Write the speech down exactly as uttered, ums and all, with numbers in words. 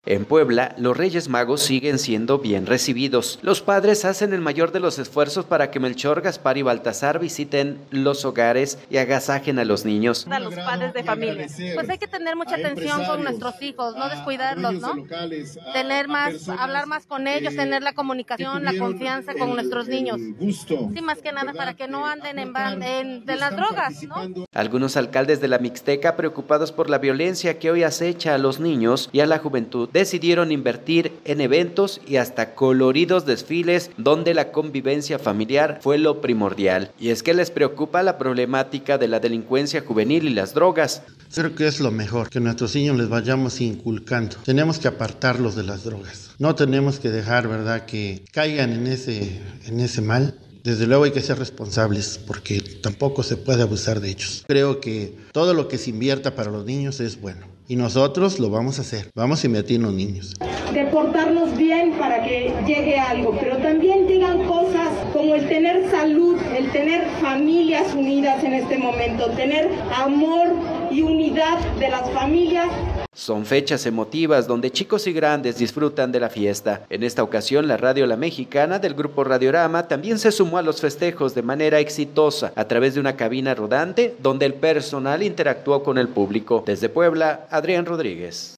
En Puebla, los Reyes Magos siguen siendo bien recibidos. Los padres hacen el mayor de los esfuerzos para que Melchor, Gaspar y Baltasar visiten los hogares y agasajen a los niños. A los padres de familia. Pues hay que tener mucha atención con nuestros hijos, no descuidarlos, ¿no? Tener más, hablar más con ellos, tener la comunicación, la confianza con nuestros niños. Sí, más que nada para que no anden en, en, en las drogas, ¿no? Algunos alcaldes de la Mixteca, preocupados por la violencia que hoy acecha a los niños y a la juventud, decidieron invertir en eventos y hasta coloridos desfiles donde la convivencia familiar fue lo primordial. Y es que les preocupa la problemática de la delincuencia juvenil y las drogas. Creo que es lo mejor, que nuestros niños les vayamos inculcando. Tenemos que apartarlos de las drogas. No tenemos que dejar, ¿verdad?, que caigan en ese, en ese mal. Desde luego hay que ser responsables porque tampoco se puede abusar de ellos. Creo que todo lo que se invierta para los niños es bueno y nosotros lo vamos a hacer. Vamos a invertir en los niños. De portarnos bien para que llegue algo, pero también llegan cosas como el tener salud, el tener familias unidas en este momento, tener amor y unidad de las familias. Son fechas emotivas donde chicos y grandes disfrutan de la fiesta. En esta ocasión, la radio La Mexicana del grupo Radiorama también se sumó a los festejos de manera exitosa a través de una cabina rodante donde el personal interactuó con el público. Desde Puebla, Adrián Rodríguez.